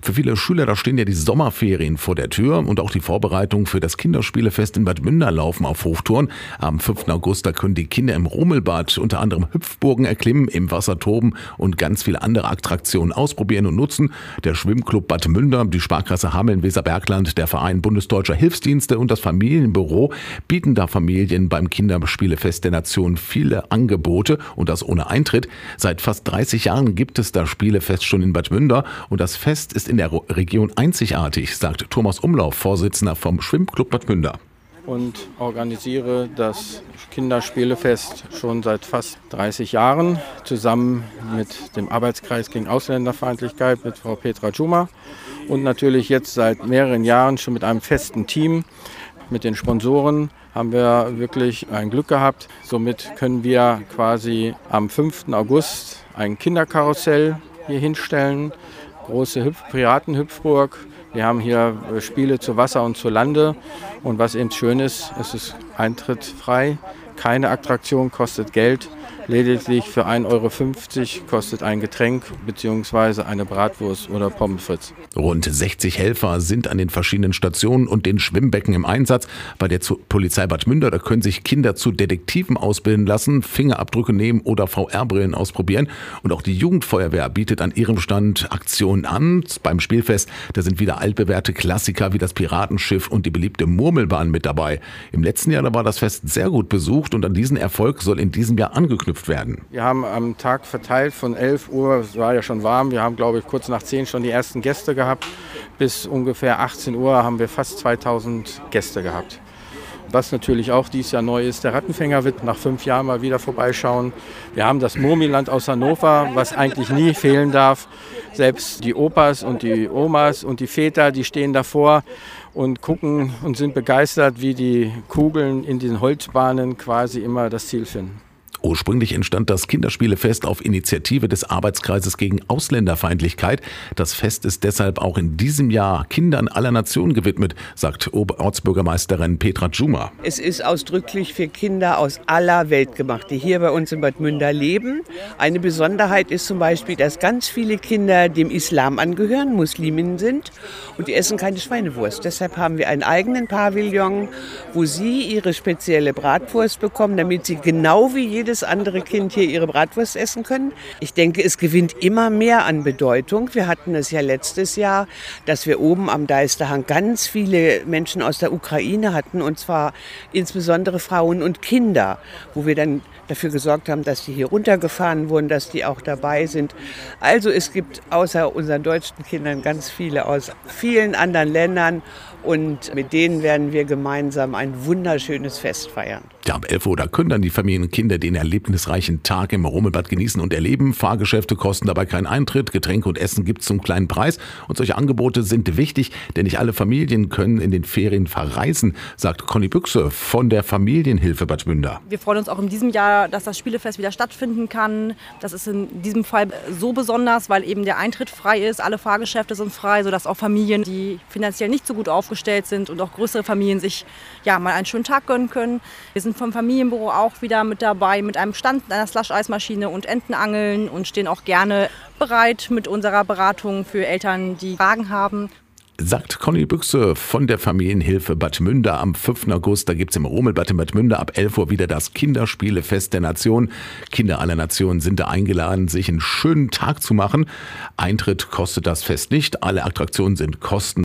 Für viele Schüler, da stehen ja die Sommerferien vor der Tür und auch die Vorbereitungen für das Kinderspielefest in Bad Münder laufen auf Hochtouren. Am 5. August, da können die Kinder im Rummelbad unter anderem Hüpfburgen erklimmen, im Wasser toben und ganz viele andere Attraktionen ausprobieren und nutzen. Der Schwimmclub Bad Münder, die Sparkasse Hameln-Weserbergland, der Verein Bundesdeutscher Hilfsdienste und das Familienbüro bieten da Familien beim Kinderspielefest der Nation viele Angebote und das ohne Eintritt. Seit fast 30 Jahren gibt es das Spielefest schon in Bad Münder und das Fest ist in der Region einzigartig, sagt Thomas Umlauf, Vorsitzender vom Schwimmclub Bad Münder. Und organisiere das Kinderspielefest schon seit fast 30 Jahren zusammen mit dem Arbeitskreis gegen Ausländerfeindlichkeit mit Frau Petra Dschuma und natürlich jetzt seit mehreren Jahren schon mit einem festen Team. Mit den Sponsoren haben wir wirklich ein Glück gehabt. Somit können wir quasi am 5. August ein Kinderkarussell hier hinstellen, große Piratenhüpfburg. Wir haben hier Spiele zu Wasser und zu Lande. Und was eben schön ist, es ist eintrittfrei. Keine Attraktion kostet Geld. Lediglich für 1,50 € kostet ein Getränk bzw. eine Bratwurst oder Pommes frites. Rund 60 Helfer sind an den verschiedenen Stationen und den Schwimmbecken im Einsatz. Bei der Polizei Bad Münder, da können sich Kinder zu Detektiven ausbilden lassen, Fingerabdrücke nehmen oder VR-Brillen ausprobieren. Und auch die Jugendfeuerwehr bietet an ihrem Stand Aktionen an. Beim Spielfest, da sind wieder altbewährte Klassiker wie das Piratenschiff und die beliebte Murmelbahn mit dabei. Im letzten Jahr, da war das Fest sehr gut besucht und an diesen Erfolg soll in diesem Jahr angeknüpft werden. Wir haben am Tag verteilt von 11 Uhr, es war ja schon warm, wir haben glaube ich kurz nach 10 schon die ersten Gäste gehabt. Bis ungefähr 18 Uhr haben wir fast 2000 Gäste gehabt. Was natürlich auch dieses Jahr neu ist, der Rattenfänger wird nach 5 Jahren mal wieder vorbeischauen. Wir haben das Murmiland aus Hannover, was eigentlich nie fehlen darf. Selbst die Opas und die Omas und die Väter, die stehen davor und gucken und sind begeistert, wie die Kugeln in diesen Holzbahnen quasi immer das Ziel finden. Ursprünglich entstand das Kinderspielefest auf Initiative des Arbeitskreises gegen Ausländerfeindlichkeit. Das Fest ist deshalb auch in diesem Jahr Kindern aller Nationen gewidmet, sagt Ortsbürgermeisterin Petra Dschuma. Es ist ausdrücklich für Kinder aus aller Welt gemacht, die hier bei uns in Bad Münder leben. Eine Besonderheit ist zum Beispiel, dass ganz viele Kinder dem Islam angehören, Musliminnen sind und die essen keine Schweinewurst. Deshalb haben wir einen eigenen Pavillon, wo sie ihre spezielle Bratwurst bekommen, damit sie genau wie jedes andere Kind hier ihre Bratwurst essen können. Ich denke, es gewinnt immer mehr an Bedeutung. Wir hatten es ja letztes Jahr, dass wir oben am Deisterhang ganz viele Menschen aus der Ukraine hatten, und zwar insbesondere Frauen und Kinder, wo wir dann dafür gesorgt haben, dass die hier runtergefahren wurden, dass die auch dabei sind. Also es gibt außer unseren deutschen Kindern ganz viele aus vielen anderen Ländern und mit denen werden wir gemeinsam ein wunderschönes Fest feiern. Ja, ab 11 Uhr, da können dann die Familien und Kinder den erlebnisreichen Tag im Rummelbad genießen und erleben. Fahrgeschäfte kosten dabei keinen Eintritt, Getränke und Essen gibt es zum kleinen Preis. Und solche Angebote sind wichtig, denn nicht alle Familien können in den Ferien verreisen, sagt Conny Büchse von der Familienhilfe Bad Münder. Wir freuen uns auch in diesem Jahr, dass das Spielefest wieder stattfinden kann. Das ist in diesem Fall so besonders, weil eben der Eintritt frei ist, alle Fahrgeschäfte sind frei, sodass auch Familien, die finanziell nicht so gut aufgestellt sind und auch größere Familien sich ja mal einen schönen Tag gönnen können. Wir sind vom Familienbüro auch wieder mit dabei, mit einem Stand, einer Slush-Eismaschine und Entenangeln und stehen auch gerne bereit mit unserer Beratung für Eltern, die Fragen haben. Sagt Conny Büchse von der Familienhilfe Bad Münder. Am 5. August, da gibt es im Rummelbad in Bad Münder ab 11 Uhr wieder das Kinderspielefest der Nation. Kinder aller Nationen sind da eingeladen, sich einen schönen Tag zu machen. Eintritt kostet das Fest nicht, alle Attraktionen sind kostenlos.